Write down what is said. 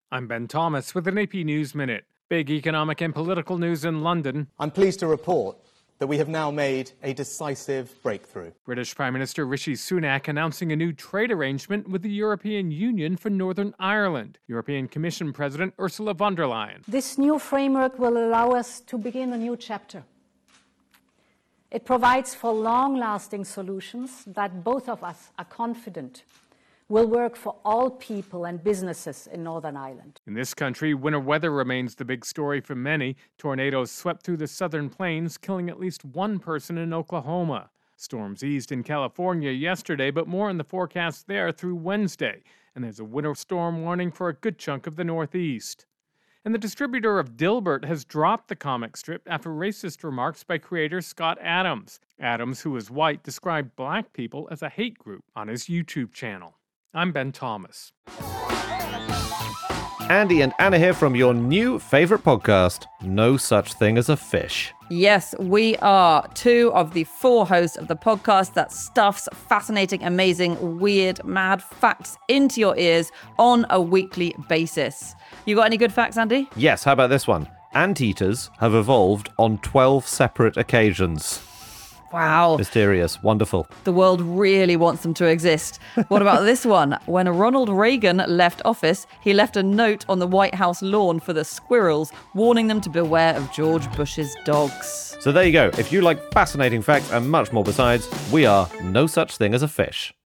I'm Ben Thomas with an AP News Minute. Big economic and political news in London. I'm pleased to report that we have now made a decisive breakthrough. British Prime Minister Rishi Sunak announcing a new trade arrangement with the European Union for Northern Ireland. European Commission President Ursula von der Leyen. This new framework will allow us to begin a new chapter. It provides for long-lasting solutions that both of us are confident will work for all people and businesses in Northern Ireland. In this country, winter weather remains the big story for many. Tornadoes swept through the southern plains, killing at least one person in Oklahoma. Storms eased in California yesterday, but more in the forecast there through Wednesday. And there's a winter storm warning for a good chunk of the Northeast. And the distributor of Dilbert has dropped the comic strip after racist remarks by creator Scott Adams. Adams, who is white, described black people as a hate group on his YouTube channel. I'm Ben Thomas. Andy and Anna here from your new favourite podcast, No Such Thing as a Fish. Yes, we are two of the four hosts of the podcast that stuffs fascinating, amazing, weird, mad facts into your ears on a weekly basis. You got any good facts, Andy? Yes, how about this one? Anteaters have evolved on 12 separate occasions. Wow. Mysterious. Wonderful. The world really wants them to exist. What about this one? When Ronald Reagan left office, he left a note on the White House lawn for the squirrels, warning them to beware of George Bush's dogs. So there you go. If you like fascinating facts and much more besides, we are No Such Thing as a Fish.